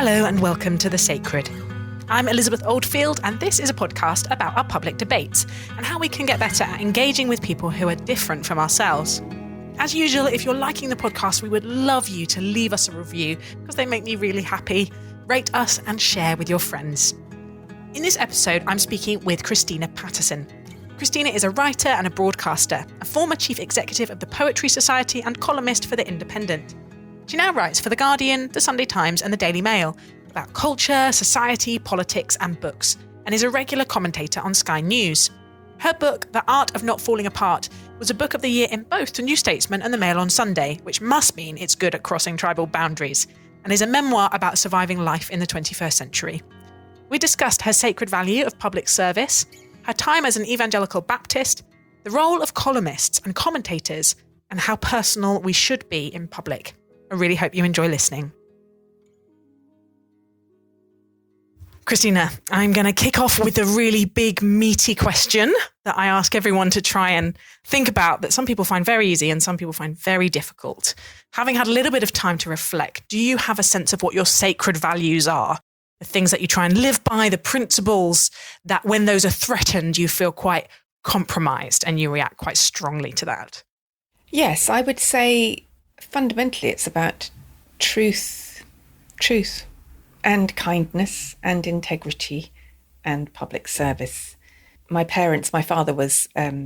Hello and welcome to The Sacred. I'm Elizabeth Oldfield, and this is a podcast about our public debates and how we can get better at engaging with people who are different from ourselves. As usual, if you're liking the podcast, we would love you to leave us a review because they make me really happy. Rate us and share with your friends. In this episode, I'm speaking with Christina Patterson. Christina is a writer and a broadcaster, a former chief executive of the Poetry Society and columnist for The Independent. She now writes for The Guardian, The Sunday Times and The Daily Mail about culture, society, politics and books, and is a regular commentator on Sky News. Her book, The Art of Not Falling Apart, was a book of the year in both The New Statesman and The Mail on Sunday, which must mean it's good at crossing tribal boundaries, and is a memoir about surviving life in the 21st century. We discussed her sacred value of public service, her time as an evangelical Baptist, the role of columnists and commentators, and how personal we should be in public. I really hope you enjoy listening. Christina, I'm going to kick off with a really big, meaty question that I ask everyone to try and think about, that some people find very easy and some people find very difficult. Having had a little bit of time to reflect, do you have a sense of what your sacred values are? The things that you try and live by, the principles that when those are threatened, you feel quite compromised and you react quite strongly to that? Yes, I would say fundamentally it's about truth and kindness and integrity and public service. My father was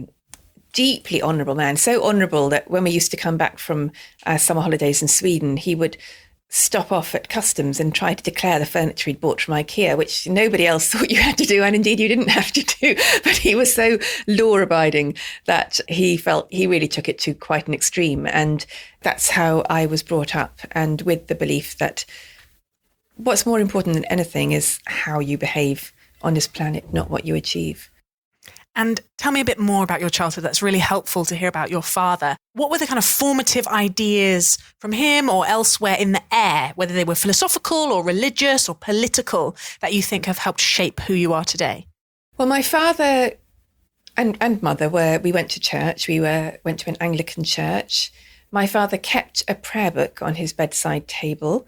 deeply honourable man, so honourable that when we used to come back from summer holidays in Sweden, he would stop off at customs and try to declare the furniture he'd bought from IKEA, which nobody else thought you had to do, and indeed you didn't have to do. But he was so law-abiding that he felt he really took it to quite an extreme. And that's how I was brought up, and with the belief that what's more important than anything is how you behave on this planet, not what you achieve. And tell me a bit more about your childhood. That's really helpful to hear about your father. What were the kind of formative ideas from him or elsewhere in the air, whether they were philosophical or religious or political, that you think have helped shape who you are today? Well, my father and mother we went to church. We went to an Anglican church. My father kept a prayer book on his bedside table.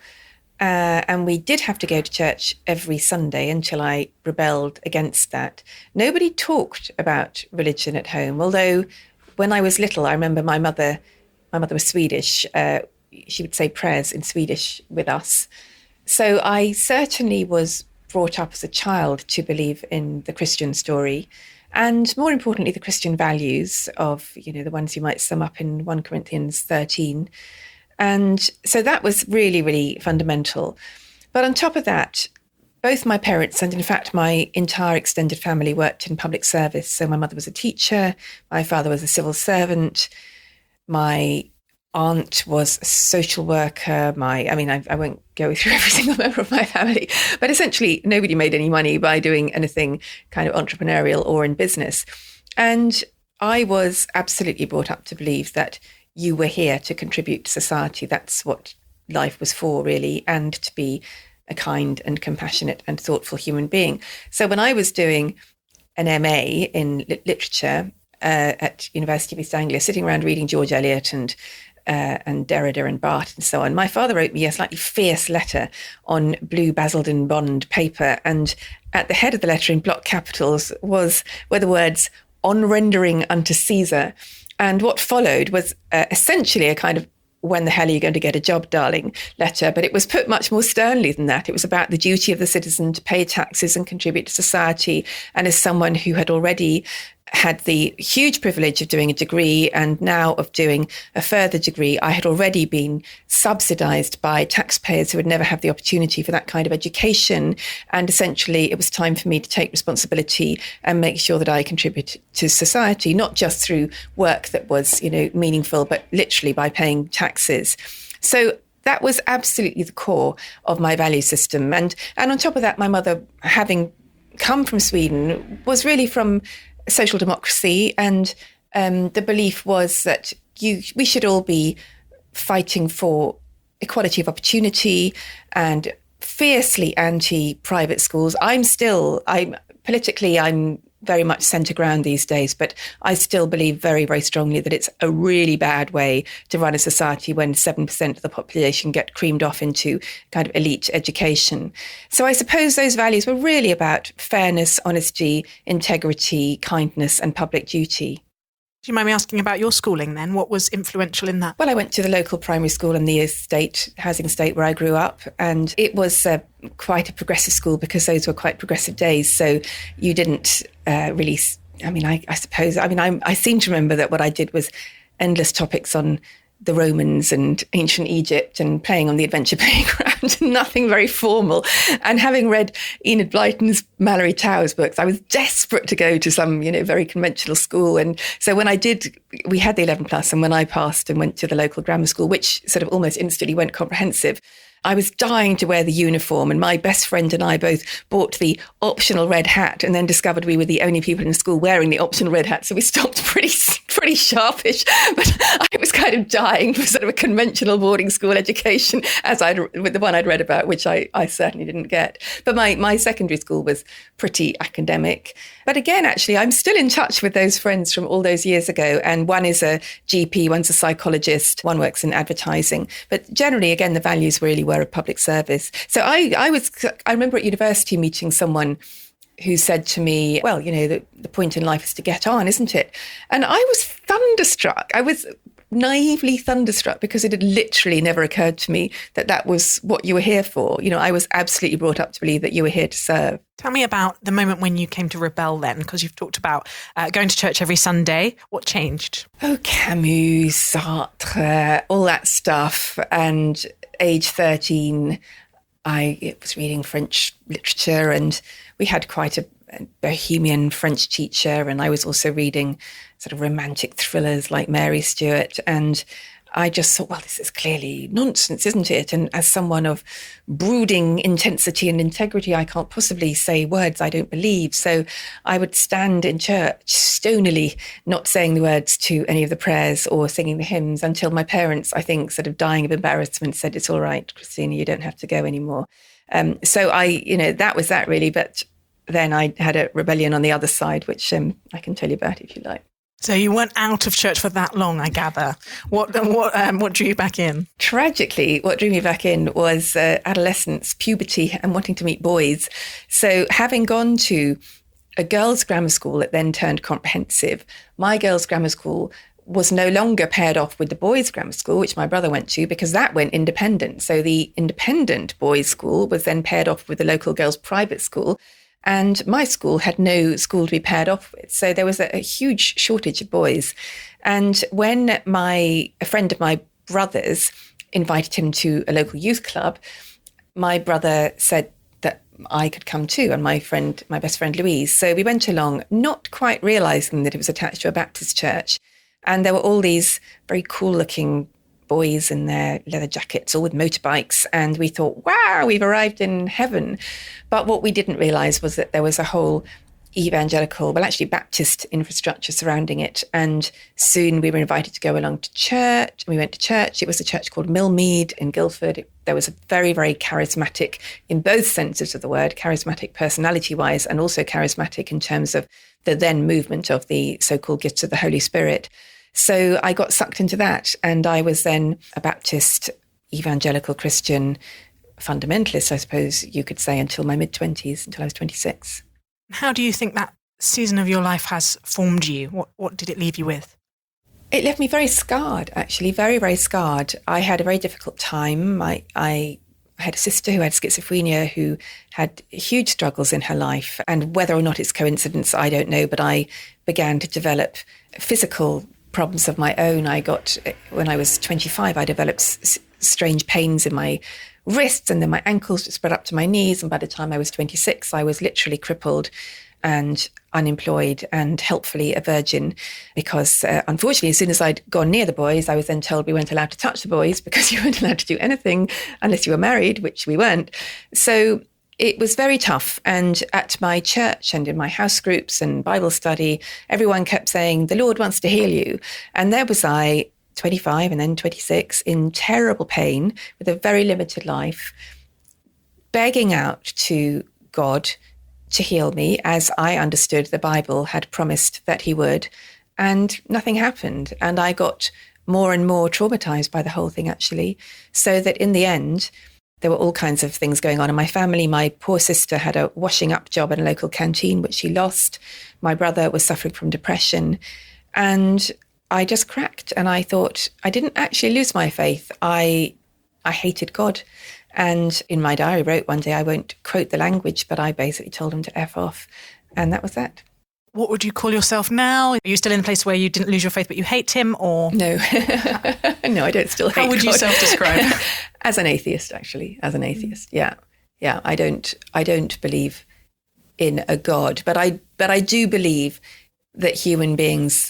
And we did have to go to church every Sunday until I rebelled against that. Nobody talked about religion at home, although when I was little, I remember my mother was Swedish. She would say prayers in Swedish with us. So I certainly was brought up as a child to believe in the Christian story, and more importantly, the Christian values of, the ones you might sum up in 1 Corinthians 13. And so that was really, really fundamental. But on top of that, both my parents and in fact my entire extended family worked in public service. So my mother was a teacher, my father was a civil servant, my aunt was a social worker, I won't go through every single member of my family, but essentially nobody made any money by doing anything kind of entrepreneurial or in business. And I was absolutely brought up to believe that you were here to contribute to society. That's what life was for, really, and to be a kind and compassionate and thoughtful human being. So when I was doing an MA in literature at University of East Anglia, sitting around reading George Eliot and Derrida and Barthes and so on, my father wrote me a slightly fierce letter on blue Basildon bond paper, and at the head of the letter in block capitals were the words, "On rendering unto Caesar." And what followed was essentially a kind of "when the hell are you going to get a job, darling" letter, but it was put much more sternly than that. It was about the duty of the citizen to pay taxes and contribute to society. And as someone who had already had the huge privilege of doing a degree and now of doing a further degree, I had already been subsidized by taxpayers who would never have the opportunity for that kind of education. And essentially, it was time for me to take responsibility and make sure that I contributed to society, not just through work that was, meaningful, but literally by paying taxes. So that was absolutely the core of my value system. And on top of that, my mother, having come from Sweden, was really from social democracy, and the belief was that we should all be fighting for equality of opportunity and fiercely anti-private schools. I'm politically very much centre ground these days, but I still believe very, very strongly that it's a really bad way to run a society when 7% of the population get creamed off into kind of elite education. So I suppose those values were really about fairness, honesty, integrity, kindness, and public duty. Do you mind me asking about your schooling then? What was influential in that? Well, I went to the local primary school in the housing estate where I grew up, and it was quite a progressive school because those were quite progressive days. So you didn't really, I seem to remember that what I did was endless topics on the Romans and ancient Egypt and playing on the adventure playground, nothing very formal. And having read Enid Blyton's Mallory Towers books, I was desperate to go to some, very conventional school. And so when I did, we had the 11 plus, and when I passed and went to the local grammar school, which sort of almost instantly went comprehensive, I was dying to wear the uniform, and my best friend and I both bought the optional red hat and then discovered we were the only people in school wearing the optional red hat. So we stopped pretty sharpish, but I was kind of dying for sort of a conventional boarding school education with the one I'd read about, which I certainly didn't get. But my secondary school was pretty academic. But again, actually, I'm still in touch with those friends from all those years ago. And one is a GP, one's a psychologist, one works in advertising. But generally, again, the values really were of public service. So I remember at university meeting someone who said to me, well, the point in life is to get on, isn't it? And I was thunderstruck. I was naively thunderstruck because it had literally never occurred to me that was what you were here for. I was absolutely brought up to believe that you were here to serve. Tell me about the moment when you came to rebel then, because you've talked about going to church every Sunday. What changed? Oh, Camus, Sartre, all that stuff. And age 13, I was reading French literature, and we had quite a bohemian French teacher, and I was also reading sort of romantic thrillers like Mary Stuart, and I just thought, well, this is clearly nonsense, isn't it? And as someone of brooding intensity and integrity, I can't possibly say words I don't believe. So I would stand in church stonily, not saying the words to any of the prayers or singing the hymns, until my parents, I think, sort of dying of embarrassment, said, "It's all right, Christina, you don't have to go anymore." So that was that really. But then I had a rebellion on the other side, which I can tell you about if you like. So you weren't out of church for that long, I gather. What drew you back in? Tragically, what drew me back in was adolescence, puberty, and wanting to meet boys. So having gone to a girls' grammar school that then turned comprehensive, my girls' grammar school was no longer paired off with the boys' grammar school, which my brother went to, because that went independent. So the independent boys' school was then paired off with the local girls' private school. And my school had no school to be paired off with. So there was a huge shortage of boys. And when a friend of my brother's invited him to a local youth club, my brother said that I could come too, and my best friend Louise. So we went along, not quite realising that it was attached to a Baptist church. And there were all these very cool-looking boys in their leather jackets, all with motorbikes. And we thought, wow, we've arrived in heaven. But what we didn't realise was that there was a whole Baptist infrastructure surrounding it. And soon we were invited to go along to church. We went to church. It was a church called Millmead in Guildford. There was a very, very charismatic, in both senses of the word, charismatic personality-wise, and also charismatic in terms of the then movement of the so-called gifts of the Holy Spirit. So I got sucked into that, and I was then a Baptist, evangelical Christian fundamentalist, I suppose you could say, until my mid-20s, until I was 26. How do you think that season of your life has formed you? What did it leave you with? It left me very scarred, actually, very, very scarred. I had a very difficult time. I had a sister who had schizophrenia, who had huge struggles in her life. And whether or not it's coincidence, I don't know, but I began to develop physical problems of my own. When I was 25, I developed strange pains in my wrists, and then my ankles spread up to my knees. And by the time I was 26, I was literally crippled and unemployed and helpfully a virgin, because unfortunately, as soon as I'd gone near the boys, I was then told we weren't allowed to touch the boys because you weren't allowed to do anything unless you were married, which we weren't. So it was very tough. And at my church and in my house groups and Bible study, everyone kept saying, the Lord wants to heal you. And there was I, 25 and then 26, in terrible pain with a very limited life, begging out to God to heal me, as I understood the Bible had promised that he would. And nothing happened. And I got more and more traumatized by the whole thing, actually. So that in the end, there were all kinds of things going on in my family. My poor sister had a washing up job in a local canteen, which she lost. My brother was suffering from depression. And I just cracked. And I thought, I didn't actually lose my faith. I hated God. And in my diary, I wrote one day, I won't quote the language, but I basically told him to F off. And that was that. What would you call yourself now? Are you still in a place where you didn't lose your faith, but you hate him, or? No, no, I don't still hate How would you God. self-describe? As an atheist, actually, as an atheist. Yeah. I don't believe in a God, but I do believe that human beings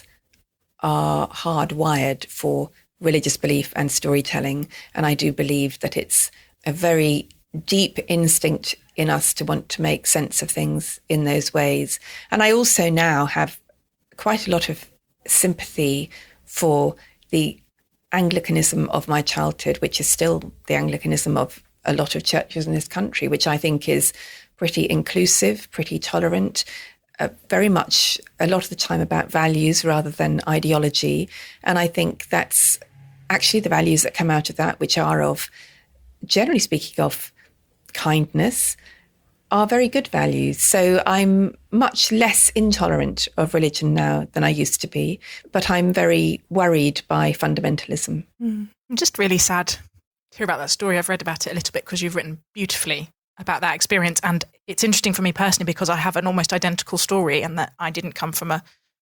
are hardwired for religious belief and storytelling. And I do believe that it's a very deep instinct in us to want to make sense of things in those ways. And I also now have quite a lot of sympathy for the Anglicanism of my childhood, which is still the Anglicanism of a lot of churches in this country, which I think is pretty inclusive, pretty tolerant, very much a lot of the time about values rather than ideology. And I think that's actually the values that come out of that, which are of, generally speaking, of kindness, are very good values. So I'm much less intolerant of religion now than I used to be, but I'm very worried by fundamentalism. I'm just really sad to hear about that story. I've read about it a little bit because you've written beautifully about that experience. And it's interesting for me personally because I have an almost identical story, and that I didn't come from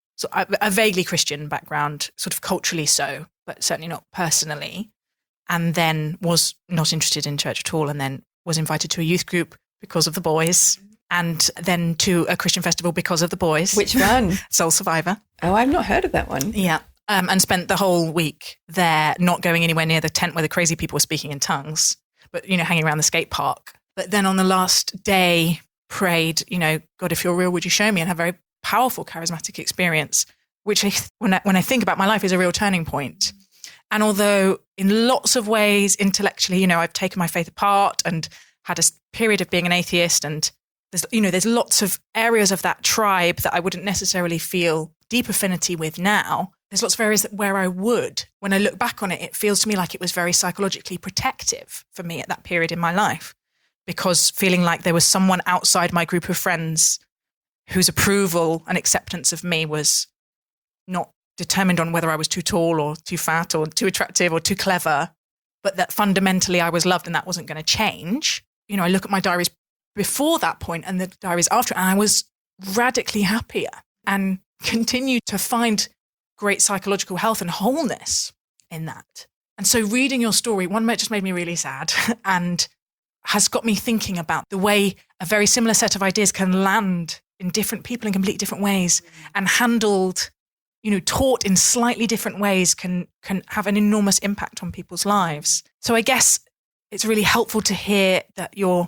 a vaguely Christian background, sort of culturally so, but certainly not personally. And then was not interested in church at all, and then was invited to a youth group because of the boys, and then to a Christian festival because of the boys. Which one? Soul Survivor. Oh, I've not heard of that one. Yeah. And spent the whole week there, not going anywhere near the tent where the crazy people were speaking in tongues, but, hanging around the skate park. But then on the last day, prayed, God, if you're real, would you show me? And have a very powerful, charismatic experience, which when I think about my life is a real turning point. And although in lots of ways, intellectually, I've taken my faith apart and had a period of being an atheist, and there's lots of areas of that tribe that I wouldn't necessarily feel deep affinity with now. There's lots of areas where I would. When I look back on it, it feels to me like it was very psychologically protective for me at that period in my life, because feeling like there was someone outside my group of friends whose approval and acceptance of me was not determined on whether I was too tall or too fat or too attractive or too clever, but that fundamentally I was loved and that wasn't going to change. I look at my diaries before that point and the diaries after, and I was radically happier and continue to find great psychological health and wholeness in that. And so reading your story, one just made me really sad and has got me thinking about the way a very similar set of ideas can land in different people in completely different ways, and handled, taught in slightly different ways can have an enormous impact on people's lives. So I guess it's really helpful to hear that your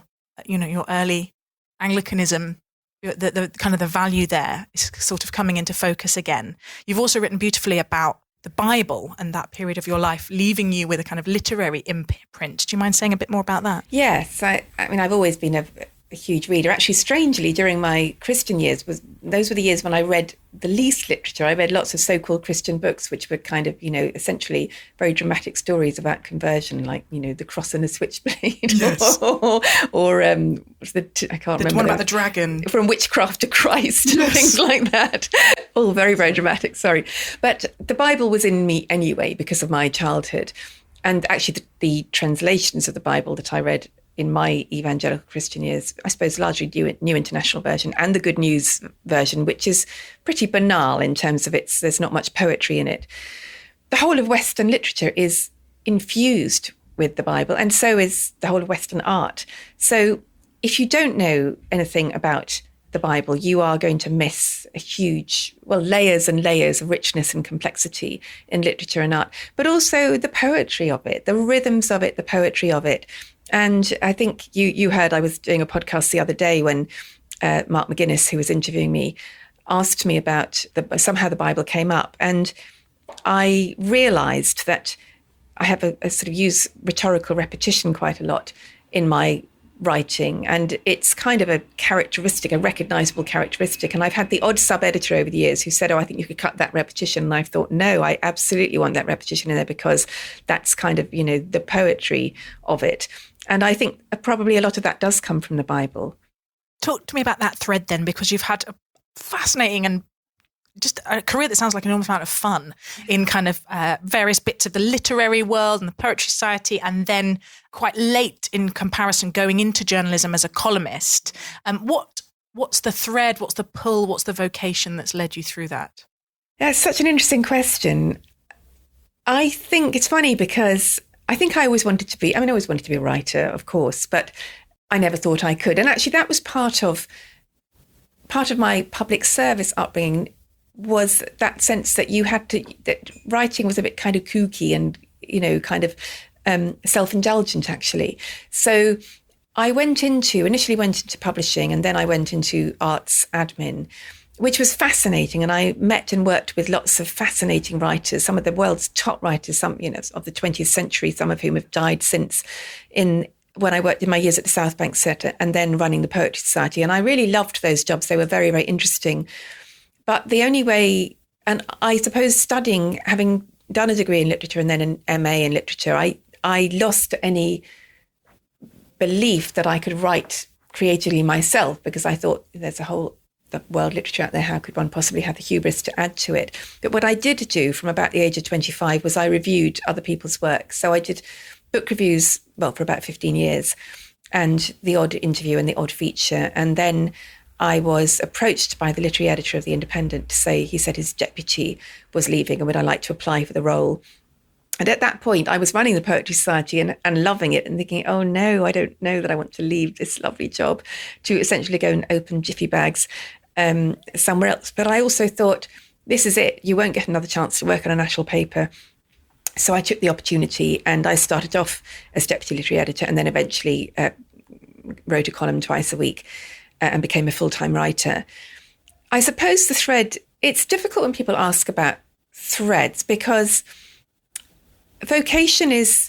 early Anglicanism, the kind of the value there is sort of coming into focus again. You've also written beautifully about the Bible and that period of your life, leaving you with a kind of literary imprint. Do you mind saying a bit more about that? Yes. I've always been a huge reader. Actually, strangely, during my Christian years, those were the years when I read the least literature. I read lots of so-called Christian books, which were kind of, essentially very dramatic stories about conversion, like, the cross and the switchblade, yes. or I can't remember. One about the dragon. From witchcraft to Christ, yes. Things like that. All very, very dramatic, sorry. But the Bible was in me anyway because of my childhood. And actually the translations of the Bible that I read in my evangelical Christian years, I suppose largely New International Version and the Good News Version, which is pretty banal in terms of there's not much poetry in it. The whole of Western literature is infused with the Bible, and so is the whole of Western art. So if you don't know anything about the Bible, you are going to miss layers and layers of richness and complexity in literature and art, but also the poetry of it, the rhythms of it, the poetry of it. And I think you heard, I was doing a podcast the other day when Mark McGuinness, who was interviewing me, asked me about somehow the Bible came up. And I realized that I have a sort of use rhetorical repetition quite a lot in my writing, and it's kind of a characteristic, a recognizable characteristic. And I've had the odd sub-editor over the years who said, oh, I think you could cut that repetition. And I've thought, no, I absolutely want that repetition in there, because that's kind of, the poetry of it. And I think probably a lot of that does come from the Bible. Talk to me about that thread then, because you've had a fascinating and just a career that sounds like an enormous amount of fun in kind of various bits of the literary world and the poetry society, and then quite late in comparison going into journalism as a columnist. What's the thread, what's the pull, what's the vocation that's led you through that? That's such an interesting question. I think it's funny because I think I always wanted to be a writer, of course, but I never thought I could. And actually that was part of my public service upbringing, was that sense that that writing was a bit kind of kooky and, kind of self-indulgent, actually. So I initially went into publishing, and then I went into arts admin, which was fascinating. And I met and worked with lots of fascinating writers, some of the world's top writers, some, of the 20th century, some of whom have died since, when I worked in my years at the South Bank Centre and then running the Poetry Society. And I really loved those jobs. They were very, very interesting. But the only way, and I suppose having done a degree in literature and then an MA in literature, I lost any belief that I could write creatively myself, because I thought there's a whole world literature out there. How could one possibly have the hubris to add to it? But what I did do from about the age of 25 was I reviewed other people's work. So I did book reviews, for about 15 years, and the odd interview and the odd feature. And then I was approached by the literary editor of The Independent to say, he said his deputy was leaving and would I like to apply for the role. And at that point, I was running the Poetry Society and loving it and thinking, oh no, I don't know that I want to leave this lovely job to essentially go and open jiffy bags somewhere else. But I also thought, this is it. You won't get another chance to work on a national paper. So I took the opportunity and I started off as deputy literary editor, and then eventually wrote a column twice a week and became a full-time writer. I suppose the thread, it's difficult when people ask about threads, because vocation is,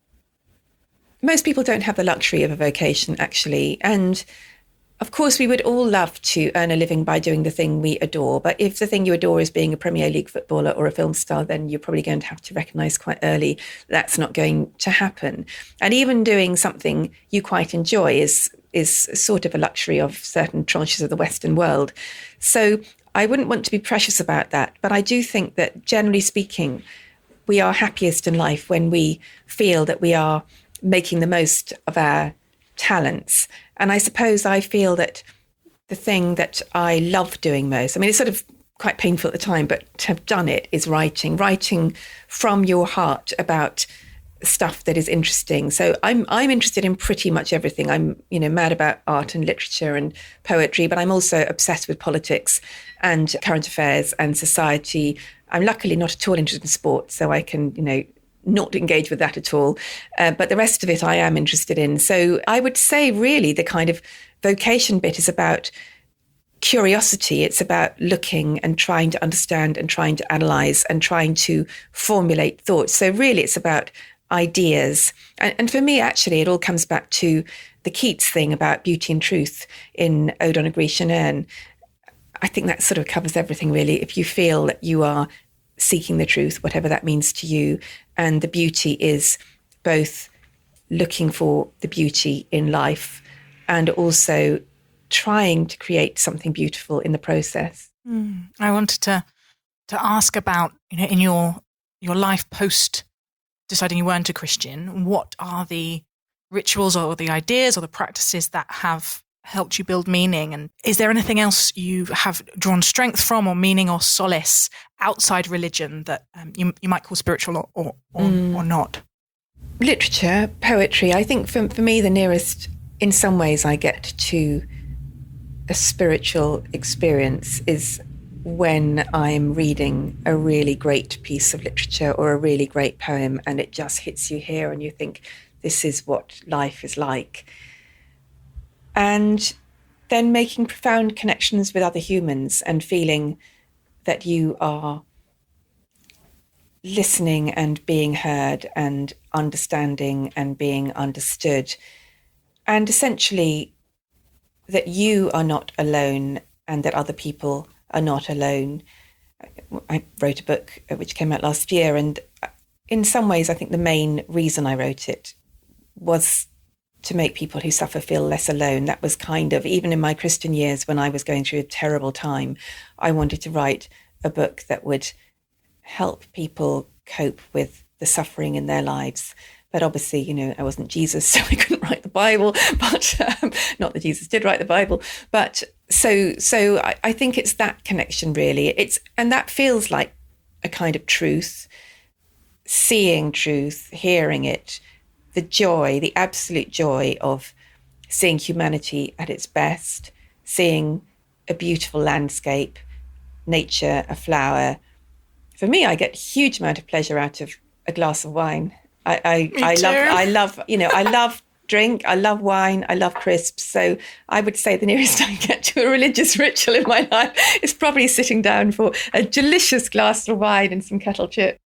most people don't have the luxury of a vocation, actually. And of course, we would all love to earn a living by doing the thing we adore. But if the thing you adore is being a Premier League footballer or a film star, then you're probably going to have to recognise quite early that's not going to happen. And even doing something you quite enjoy is sort of a luxury of certain tranches of the Western world. So I wouldn't want to be precious about that. But I do think that, generally speaking, we are happiest in life when we feel that we are making the most of our talents. And I suppose I feel that the thing that I love doing most, it's sort of quite painful at the time, but to have done it, is writing from your heart about stuff that is interesting. So I'm interested in pretty much everything. I'm, mad about art and literature and poetry, but I'm also obsessed with politics and current affairs and society. I'm luckily not at all interested in sport, so I can, not engage with that at all. But the rest of it I am interested in. So I would say really the kind of vocation bit is about curiosity. It's about looking and trying to understand and trying to analyse and trying to formulate thoughts. So really it's about ideas. And for me, actually, it all comes back to the Keats thing about beauty and truth in Ode on a Grecian Urn. I think that sort of covers everything, really. If you feel that you are seeking the truth, whatever that means to you, and the beauty is both looking for the beauty in life and also trying to create something beautiful in the process. I wanted to ask about, in your life post deciding you weren't a Christian, what are the rituals or the ideas or the practices that have helped you build meaning? And is there anything else you have drawn strength from, or meaning or solace outside religion that you might call spiritual or not? Literature, poetry. I think for me, the nearest, in some ways, I get to a spiritual experience is when I'm reading a really great piece of literature or a really great poem, and it just hits you here and you think, this is what life is like. And then making profound connections with other humans and feeling that you are listening and being heard and understanding and being understood. And essentially that you are not alone and that other people are not alone. I wrote a book which came out last year, and in some ways I think the main reason I wrote it was to make people who suffer feel less alone. That was kind of, even in my Christian years when I was going through a terrible time, I wanted to write a book that would help people cope with the suffering in their lives. But obviously, you know, I wasn't Jesus, so I couldn't write the Bible, but not that Jesus did write the Bible. But so I think it's that connection really. And that feels like a kind of truth, seeing truth, hearing it, the joy, the absolute joy of seeing humanity at its best, seeing a beautiful landscape, nature, a flower. For me, I get a huge amount of pleasure out of a glass of wine. I love drink, I love wine, I love crisps. So I would say the nearest I get to a religious ritual in my life is probably sitting down for a delicious glass of wine and some kettle chip.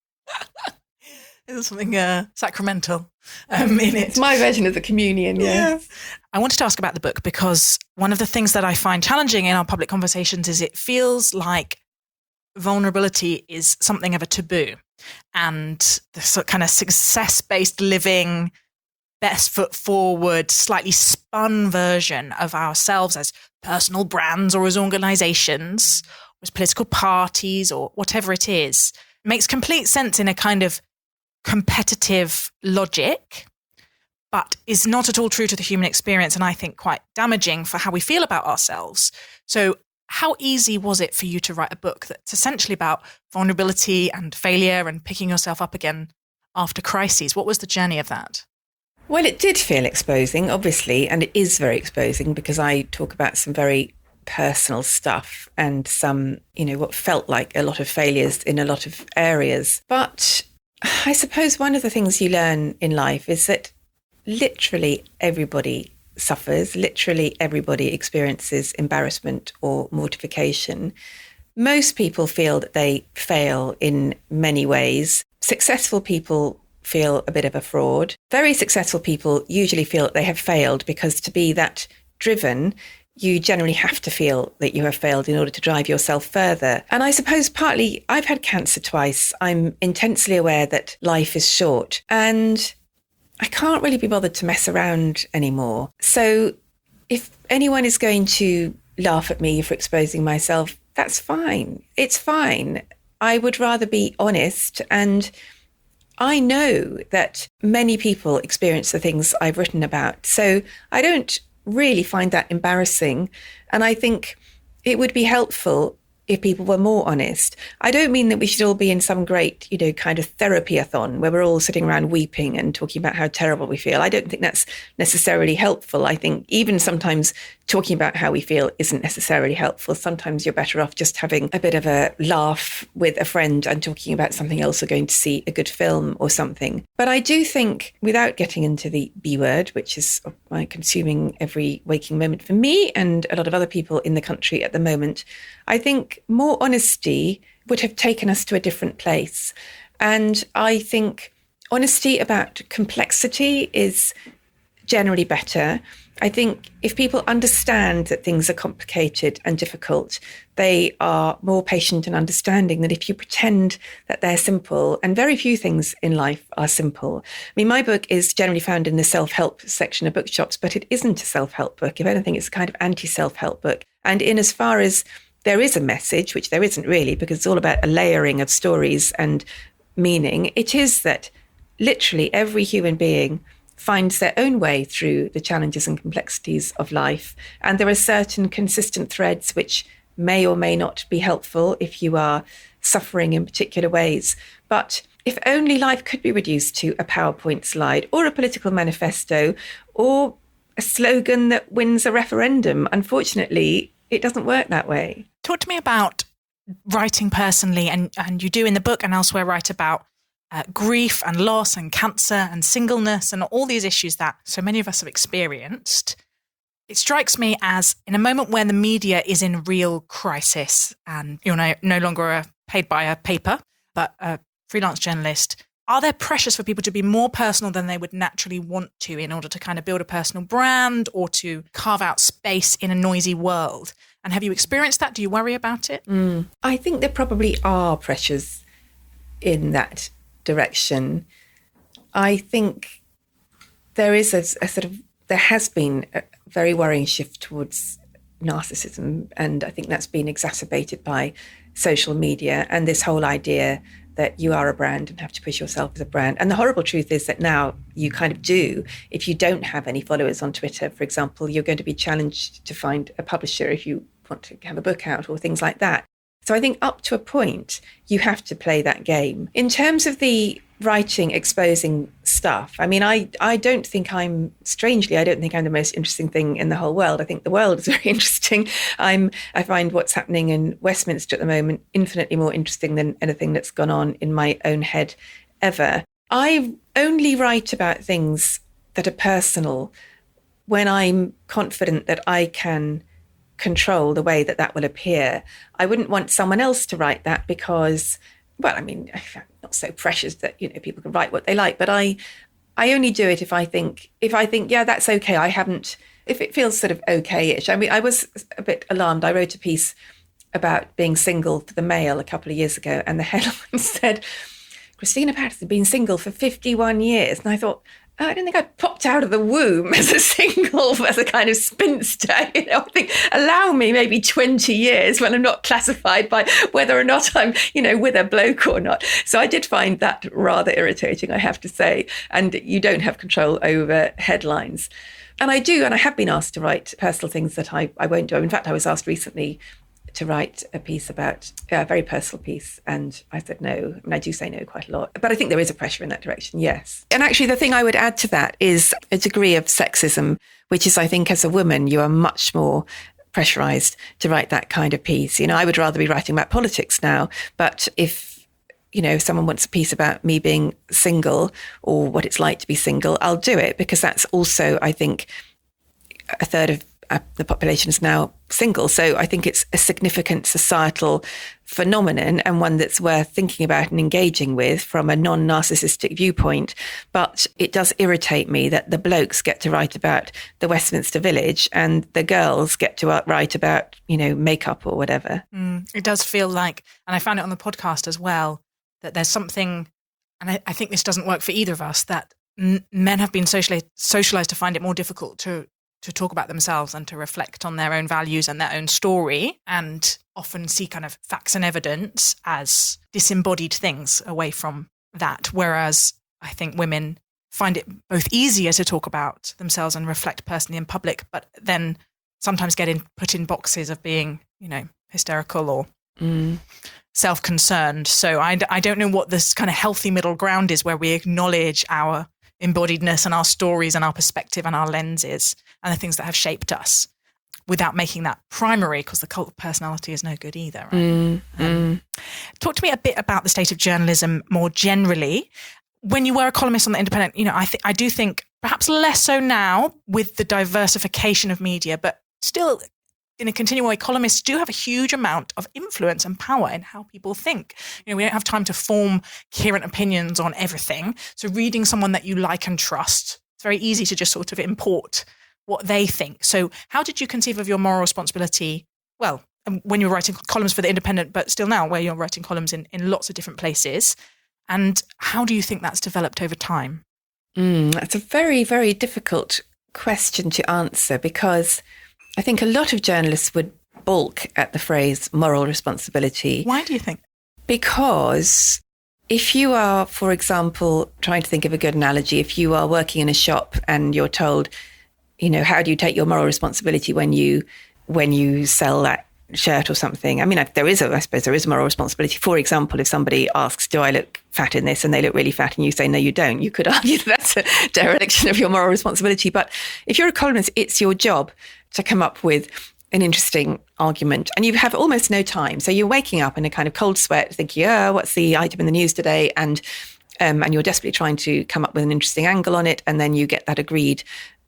There's something sacramental in it. It's my version of the communion, yes. Yeah. I wanted to ask about the book because one of the things that I find challenging in our public conversations is it feels like vulnerability is something of a taboo. And the sort of kind of success-based living, best foot forward, slightly spun version of ourselves as personal brands or as organizations, or as political parties or whatever it is, makes complete sense in a kind of competitive logic, but is not at all true to the human experience, and I think quite damaging for how we feel about ourselves. So how easy was it for you to write a book that's essentially about vulnerability and failure and picking yourself up again after crises? What was the journey of that? Well, it did feel exposing, obviously, and it is very exposing because I talk about some very personal stuff and some, you know, what felt like a lot of failures in a lot of areas. But I suppose one of the things you learn in life is that literally everybody suffers, literally everybody experiences embarrassment or mortification. Most people feel that they fail in many ways. Successful people feel a bit of a fraud. Very successful people usually feel that they have failed because to be that driven, you generally have to feel that you have failed in order to drive yourself further. And I suppose partly I've had cancer twice. I'm intensely aware that life is short and I can't really be bothered to mess around anymore. So if anyone is going to laugh at me for exposing myself, that's fine. It's fine. I would rather be honest, and I know that many people experience the things I've written about. So I don't really find that embarrassing. And I think it would be helpful if people were more honest. I don't mean that we should all be in some great, you know, kind of therapy-a-thon where we're all sitting around weeping and talking about how terrible we feel. I don't think that's necessarily helpful. I think even sometimes talking about how we feel isn't necessarily helpful. Sometimes you're better off just having a bit of a laugh with a friend and talking about something else or going to see a good film or something. But I do think, without getting into the B word, which is consuming every waking moment for me and a lot of other people in the country at the moment, I think more honesty would have taken us to a different place. And I think honesty about complexity is generally better. I think if people understand that things are complicated and difficult, they are more patient and understanding than if you pretend that they're simple. And very few things in life are simple. I mean, my book is generally found in the self-help section of bookshops, but it isn't a self-help book. If anything, it's a kind of anti-self-help book. And in as far as there is a message, which there isn't really, because it's all about a layering of stories and meaning, it is that literally every human being finds their own way through the challenges and complexities of life. And there are certain consistent threads which may or may not be helpful if you are suffering in particular ways. But if only life could be reduced to a PowerPoint slide or a political manifesto or a slogan that wins a referendum, unfortunately, it doesn't work that way. Talk to me about writing personally, and you do in the book and elsewhere write about grief and loss and cancer and singleness and all these issues that so many of us have experienced. It strikes me as in a moment where the media is in real crisis and you're no longer paid by a paper, but a freelance journalist, Are there pressures for people to be more personal than they would naturally want to in order to kind of build a personal brand or to carve out space in a noisy world? And have you experienced that? Do you worry about it? I think there probably are pressures in that direction. I think there is there has been a very worrying shift towards narcissism. And I think that's been exacerbated by social media and this whole idea that you are a brand and have to push yourself as a brand. And the horrible truth is that now you kind of do. If you don't have any followers on Twitter, for example, you're going to be challenged to find a publisher if you want to have a book out or things like that. So I think up to a point, you have to play that game. In terms of the writing, exposing stuff, I mean, I don't think I'm the most interesting thing in the whole world. I think the world is very interesting. I find what's happening in Westminster at the moment infinitely more interesting than anything that's gone on in my own head ever. I only write about things that are personal when I'm confident that I can control the way that will appear. I wouldn't want someone else to write that because, well, I mean, I'm not so precious that, people can write what they like, but I only do it if I think, yeah, that's okay. If it feels sort of okay-ish. I mean, I was a bit alarmed. I wrote a piece about being single for the Mail a couple of years ago, and the headline said, Christina Patterson been single for 51 years. And I thought, I don't think I popped out of the womb as a single, as a kind of spinster. I think allow me maybe 20 years when I'm not classified by whether or not I'm, with a bloke or not. So I did find that rather irritating, I have to say. And you don't have control over headlines. And I do, and I have been asked to write personal things that I won't do. In fact, I was asked recently to write a piece about a very personal piece, and I said no. I mean, I do say no quite a lot, but I think there is a pressure in that direction, yes. And actually, the thing I would add to that is a degree of sexism, which is, I think, as a woman, you are much more pressurized to write that kind of piece. I would rather be writing about politics now, but if someone wants a piece about me being single or what it's like to be single, I'll do it, because that's also, I think, a third of the population is now single. So I think it's a significant societal phenomenon, and one that's worth thinking about and engaging with from a non-narcissistic viewpoint. But it does irritate me that the blokes get to write about the Westminster Village and the girls get to write about, makeup or whatever. It does feel like, and I found it on the podcast as well, that there's something, and I think this doesn't work for either of us, that men have been socialized to find it more difficult to talk about themselves and to reflect on their own values and their own story, and often see kind of facts and evidence as disembodied things away from that. Whereas I think women find it both easier to talk about themselves and reflect personally in public, but then sometimes put in boxes of being, hysterical or self-concerned. So I don't know what this kind of healthy middle ground is where we acknowledge our embodiedness and our stories and our perspective and our lenses and the things that have shaped us without making that primary, because the cult of personality is no good either. Right? Talk to me a bit about the state of journalism more generally. When you were a columnist on The Independent, I do think perhaps less so now with the diversification of media, but still in a continual way, columnists do have a huge amount of influence and power in how people think. We don't have time to form coherent opinions on everything. So reading someone that you like and trust, it's very easy to just sort of import what they think. So how did you conceive of your moral responsibility? Well, when you were writing columns for The Independent, but still now where you're writing columns in lots of different places. And how do you think that's developed over time? That's a very, very difficult question to answer, because I think a lot of journalists would balk at the phrase moral responsibility. Why do you think? Because if you are, for example, trying to think of a good analogy, if you are working in a shop and you're told, how do you take your moral responsibility when you sell that shirt or something? I mean, I suppose there is a moral responsibility. For example, if somebody asks, do I look fat in this? And they look really fat and you say, no, you don't. You could argue that that's a dereliction of your moral responsibility. But if you're a columnist, it's your job to come up with an interesting argument, and you have almost no time. So you're waking up in a kind of cold sweat thinking, what's the item in the news today? And you're desperately trying to come up with an interesting angle on it. And then you get that agreed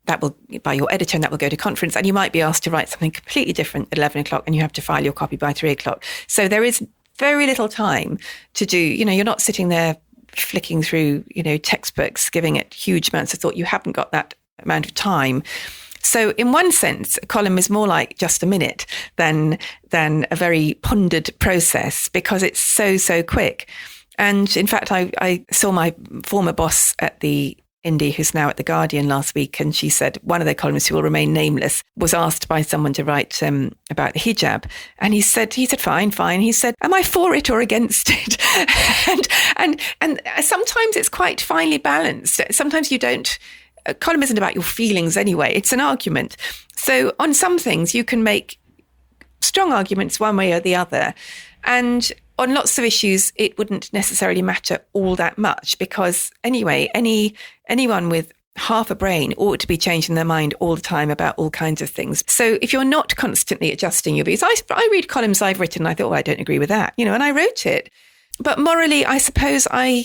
by your editor, and that will go to conference. And you might be asked to write something completely different at 11 o'clock, and you have to file your copy by 3 o'clock. So there is very little time to do, you're not sitting there flicking through, textbooks, giving it huge amounts of thought. You haven't got that amount of time. So in one sense, a column is more like just a minute than a very pondered process, because it's so quick. And in fact, I saw my former boss at the Indie, who's now at The Guardian, last week, and she said one of their columnists, who will remain nameless, was asked by someone to write about the hijab, and he said fine. He said, am I for it or against it? and sometimes it's quite finely balanced. Sometimes you don't. A column isn't about your feelings anyway. It's an argument. So on some things you can make strong arguments one way or the other, and on lots of issues, it wouldn't necessarily matter all that much, because anyway, anyone with half a brain ought to be changing their mind all the time about all kinds of things. So if you're not constantly adjusting your views, I read columns I've written and I thought, I don't agree with that, and I wrote it. But morally, I suppose I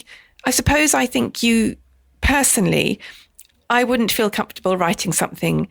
think you personally, I wouldn't feel comfortable writing something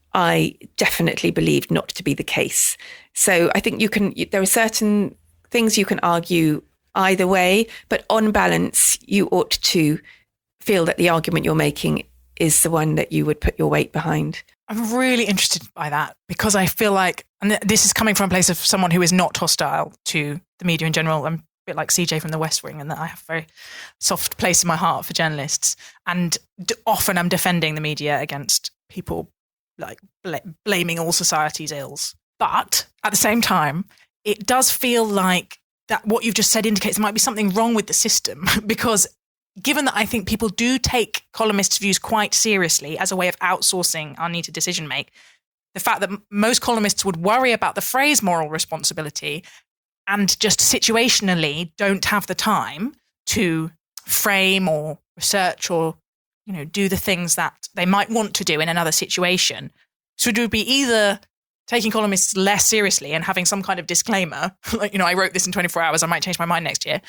I definitely believed not to be the case. So I think there are certain things you can argue either way, but on balance, you ought to feel that the argument you're making is the one that you would put your weight behind. I'm really interested by that, because I feel like, and this is coming from a place of someone who is not hostile to the media in general. I'm a bit like CJ from The West Wing, and that I have a very soft place in my heart for journalists. And often I'm defending the media against people like blaming all society's ills. But at the same time, it does feel like that what you've just said indicates there might be something wrong with the system, because given that I think people do take columnists' views quite seriously as a way of outsourcing our need to decision make, the fact that most columnists would worry about the phrase moral responsibility and just situationally don't have the time to frame or research or, do the things that they might want to do in another situation. So it would be either taking columnists less seriously and having some kind of disclaimer, like, I wrote this in 24 hours, I might change my mind next year,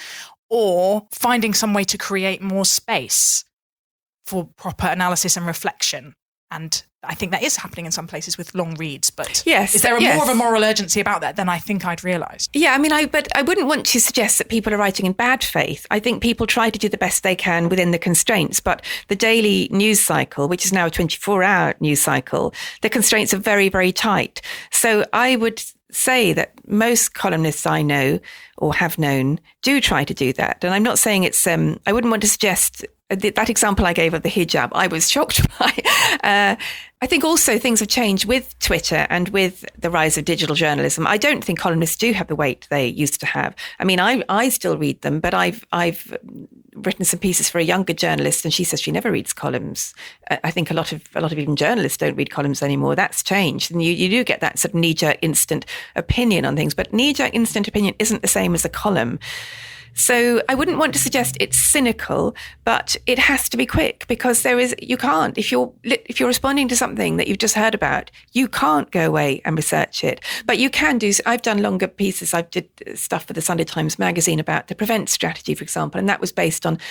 or finding some way to create more space for proper analysis and reflection. And I think that is happening in some places with long reads, but yes, is there more of a moral urgency about that than I think I'd realised? Yeah, but I wouldn't want to suggest that people are writing in bad faith. I think people try to do the best they can within the constraints, but the daily news cycle, which is now a 24-hour news cycle, the constraints are very, very tight. So I would say that most columnists I know or have known do try to do that. And I'm not saying it's, I wouldn't want to suggest that example I gave of the hijab, I was shocked by. I think also things have changed with Twitter and with the rise of digital journalism. I don't think columnists do have the weight they used to have. I mean, I still read them, but I've written some pieces for a younger journalist, and she says she never reads columns. I think a lot of even journalists don't read columns anymore. That's changed, and you do get that sort of knee-jerk instant opinion on things. But knee-jerk instant opinion isn't the same as a column. So I wouldn't want to suggest it's cynical, but it has to be quick, because you can't, if you're responding to something that you've just heard about, you can't go away and research it. But you can do, I've done longer pieces. I did stuff for the Sunday Times magazine about the Prevent strategy, for example, and that was based on,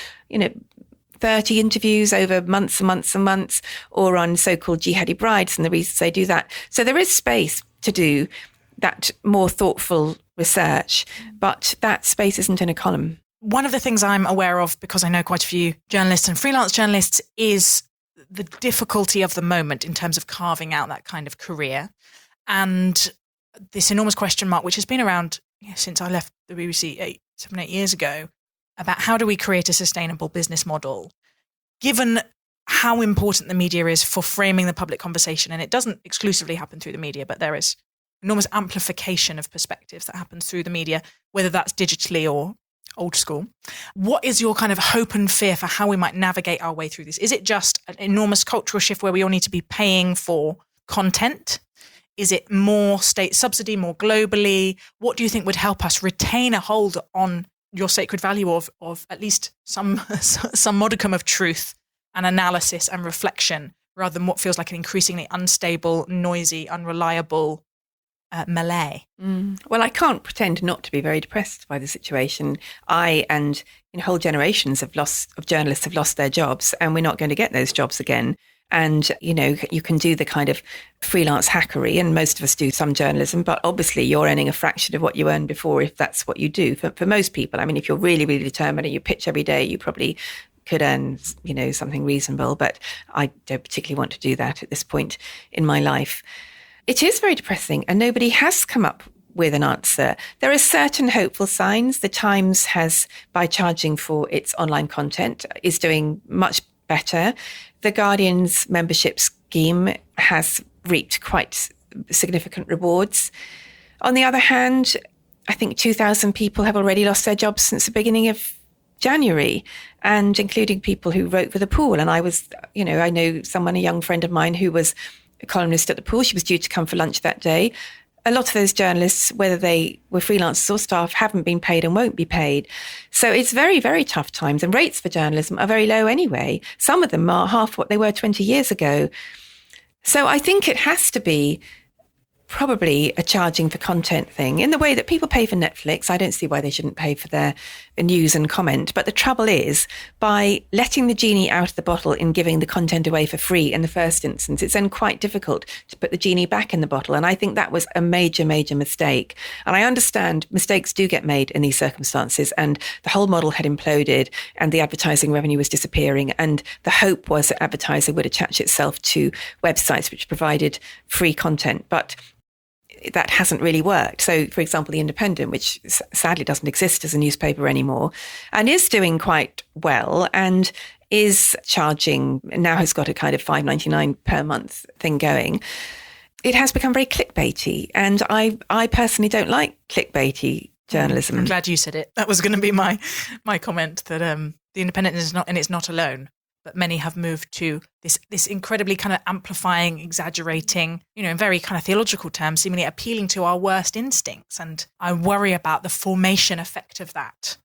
30 interviews over months and months and months, or on so-called jihadi brides and the reasons they do that. So there is space to do that more thoughtful research, but that space isn't in a column. One of the things I'm aware of, because I know quite a few journalists and freelance journalists, is the difficulty of the moment in terms of carving out that kind of career. And this enormous question mark, which has been around since I left the BBC 7-8 years ago, about how do we create a sustainable business model, given how important the media is for framing the public conversation. And it doesn't exclusively happen through the media, but there is enormous amplification of perspectives that happens through the media, whether that's digitally or old school. What is your kind of hope and fear for how we might navigate our way through this? Is it just an enormous cultural shift where we all need to be paying for content? Is it more state subsidy, more globally? What do you think would help us retain a hold on your sacred value of at least some modicum of truth and analysis and reflection, rather than what feels like an increasingly unstable, noisy, unreliable melee? Well, I can't pretend not to be very depressed by the situation. I and whole generations of journalists have lost their jobs, and we're not going to get those jobs again. And, you can do the kind of freelance hackery, and most of us do some journalism, but obviously you're earning a fraction of what you earned before if that's what you do. For most people, I mean, if you're really, really determined and you pitch every day, you probably could earn, something reasonable. But I don't particularly want to do that at this point in my life. It is very depressing, and nobody has come up with an answer. There are certain hopeful signs. The Times has, by charging for its online content, is doing much better. The Guardian's membership scheme has reaped quite significant rewards. On the other hand, I think 2,000 people have already lost their jobs since the beginning of January, and including people who wrote for the Pool. And I was, I know someone, a young friend of mine, who was a columnist at the Pool. She was due to come for lunch that day. A lot of those journalists, whether they were freelancers or staff, haven't been paid and won't be paid. So it's very, very tough times. And rates for journalism are very low anyway. Some of them are half what they were 20 years ago. So I think it has to be probably a charging for content thing. In the way that people pay for Netflix, I don't see why they shouldn't pay for their news and comment. But the trouble is, by letting the genie out of the bottle in giving the content away for free in the first instance, it's then quite difficult to put the genie back in the bottle. And I think that was a major, major mistake. And I understand mistakes do get made in these circumstances. And the whole model had imploded and the advertising revenue was disappearing. And the hope was that advertising would attach itself to websites which provided free content. But that hasn't really worked. So, for example, The Independent, which sadly doesn't exist as a newspaper anymore, and is doing quite well and is charging, now has got a kind of $5.99 per month thing going. It has become very clickbaity. And I personally don't like clickbaity journalism. I'm glad you said it. That was going to be my comment, that The Independent is not, and it's not alone. But many have moved to this incredibly kind of amplifying, exaggerating, in very kind of theological terms, seemingly appealing to our worst instincts. And I worry about the formation effect of that.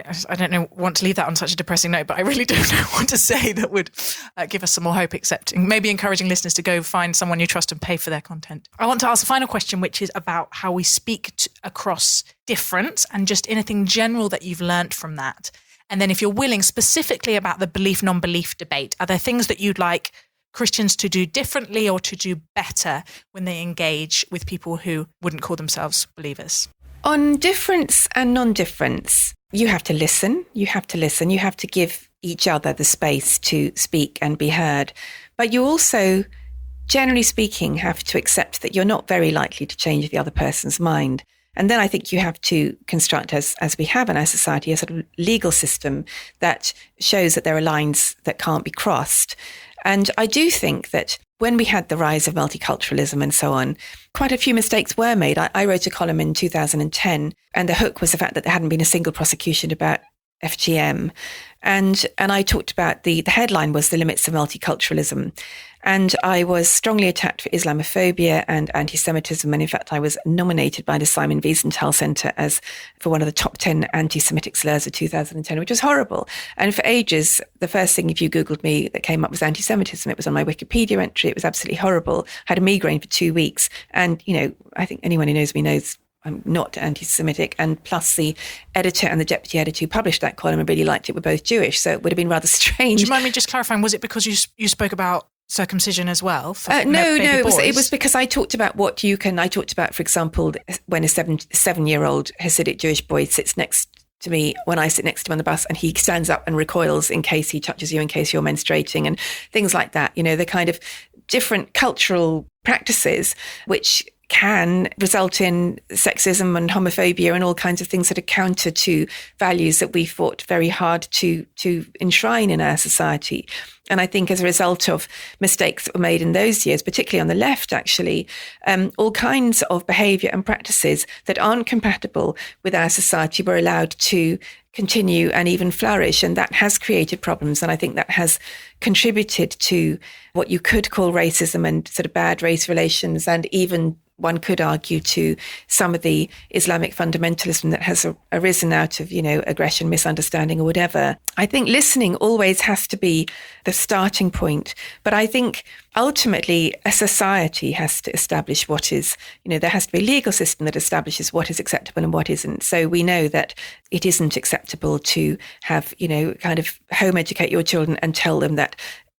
I want to leave that on such a depressing note, but I really don't know what to say that would give us some more hope, except maybe encouraging listeners to go find someone you trust and pay for their content. I want to ask a final question, which is about how we speak across difference and just anything general that you've learnt from that. And then if you're willing, specifically about the belief, non-belief debate, are there things that you'd like Christians to do differently or to do better when they engage with people who wouldn't call themselves believers? On difference and non-difference, you have to listen. You have to give each other the space to speak and be heard. But you also, generally speaking, have to accept that you're not very likely to change the other person's mind. And then I think you have to construct, as we have in our society, a sort of legal system that shows that there are lines that can't be crossed. And I do think that when we had the rise of multiculturalism and so on, quite a few mistakes were made. I wrote a column in 2010, and the hook was the fact that there hadn't been a single prosecution about FGM. And I talked about the headline was The Limits of Multiculturalism. And I was strongly attacked for Islamophobia and anti-Semitism. And in fact, I was nominated by the Simon Wiesenthal Centre for one of the top 10 anti-Semitic slurs of 2010, which was horrible. And for ages, the first thing, if you Googled me, that came up was anti-Semitism. It was on my Wikipedia entry. It was absolutely horrible. I had a migraine for 2 weeks. And, I think anyone who knows me knows I'm not anti-Semitic. And plus the editor and the deputy editor who published that column and really liked it were both Jewish. So it would have been rather strange. Do you mind me just clarifying, was it because you spoke about circumcision as well? No, it was because I talked about I talked about, for example, when a 7-year-old Hasidic Jewish boy sits next to me when I sit next to him on the bus, and he stands up and recoils in case he touches you, in case you're menstruating, and things like that. The kind of different cultural practices which can result in sexism and homophobia and all kinds of things that are counter to values that we fought very hard to enshrine in our society. And I think as a result of mistakes that were made in those years, particularly on the left, actually, all kinds of behaviour and practices that aren't compatible with our society were allowed to continue and even flourish. And that has created problems. And I think that has contributed to what you could call racism and sort of bad race relations, and even one could argue to some of the Islamic fundamentalism that has arisen out of, aggression, misunderstanding or whatever. I think listening always has to be the starting point. But I think ultimately a society has to establish what is, there has to be a legal system that establishes what is acceptable and what isn't. So we know that it isn't acceptable to have, kind of home educate your children and tell them that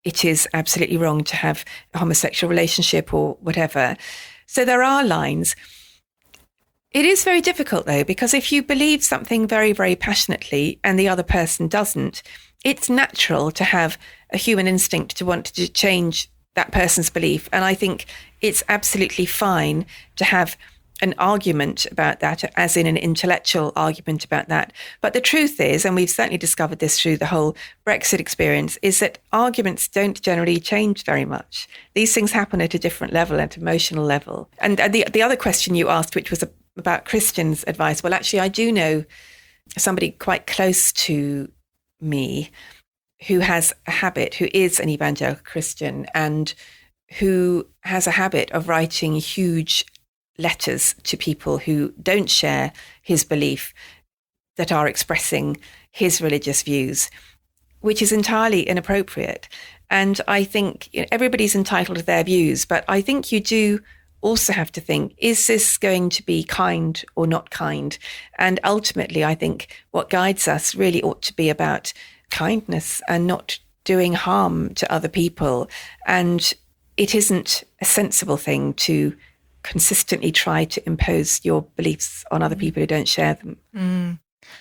it is absolutely wrong to have a homosexual relationship or whatever. So there are lines. It is very difficult, though, because if you believe something very, very passionately and the other person doesn't, it's natural to have a human instinct to want to change that person's belief. And I think it's absolutely fine to have an argument about that, as in an intellectual argument about that. But the truth is, and we've certainly discovered this through the whole Brexit experience, is that arguments don't generally change very much. These things happen at a different level, at an emotional level. And the other question you asked, which was about Christians' advice, well, actually, I do know somebody quite close to me who has a habit, who is an evangelical Christian, and who has a habit of writing huge letters to people who don't share his belief, that are expressing his religious views, which is entirely inappropriate. And I think everybody's entitled to their views, but I think you do also have to think, is this going to be kind or not kind? And ultimately, I think what guides us really ought to be about kindness and not doing harm to other people. And it isn't a sensible thing to consistently try to impose your beliefs on other people who don't share them.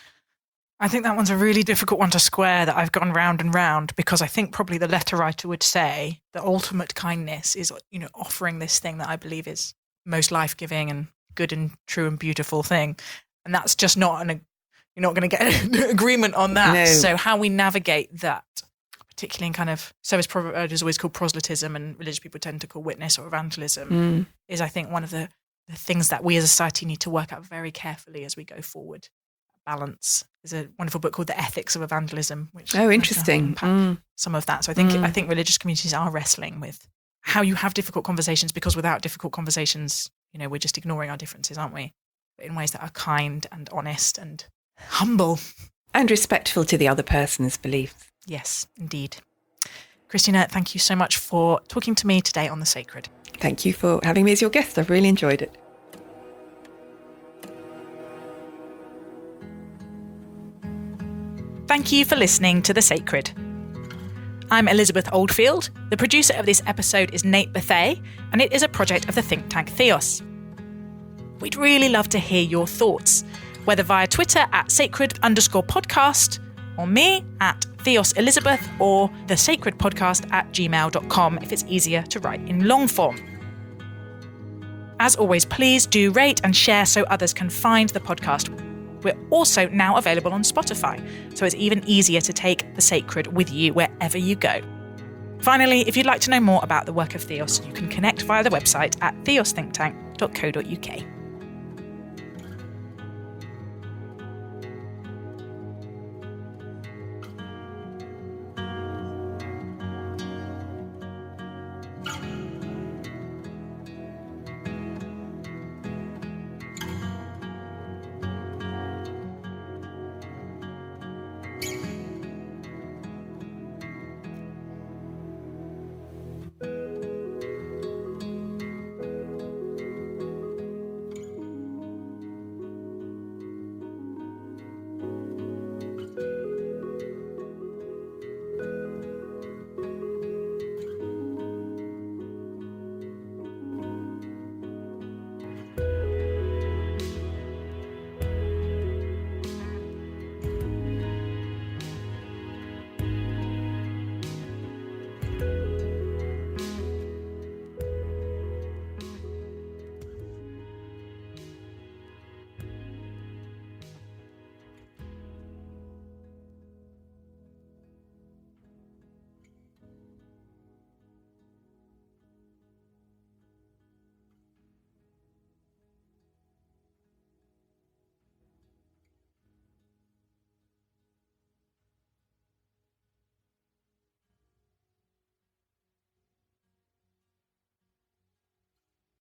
I think that one's a really difficult one to square, that I've gone round and round, because I think probably the letter writer would say the ultimate kindness is, offering this thing that I believe is most life-giving and good and true and beautiful thing. And that's just not you're not going to get an agreement on that. No. So how we navigate that, particularly in kind of service providers always called proselytism, and religious people tend to call witness or evangelism, is I think one of the things that we as a society need to work out very carefully as we go forward. Balance. There's a wonderful book called The Ethics of Evangelism, which interesting. Some of that. So I think religious communities are wrestling with how you have difficult conversations, because without difficult conversations, we're just ignoring our differences, aren't we? But in ways that are kind and honest and humble. And respectful to the other person's beliefs. Yes, indeed. Christina, thank you so much for talking to me today on The Sacred. Thank you for having me as your guest. I've really enjoyed it. Thank you for listening to The Sacred. I'm Elizabeth Oldfield. The producer of this episode is Nate Bethay, and it is a project of the think tank Theos. We'd really love to hear your thoughts, whether via Twitter at sacred_podcast, or me at Theos Elizabeth, or thesacredpodcast@gmail.com if it's easier to write in long form. As always, please do rate and share so others can find the podcast. We're also now available on Spotify, so it's even easier to take The Sacred with you wherever you go. Finally, if you'd like to know more about the work of Theos, you can connect via the website at theosthinktank.co.uk.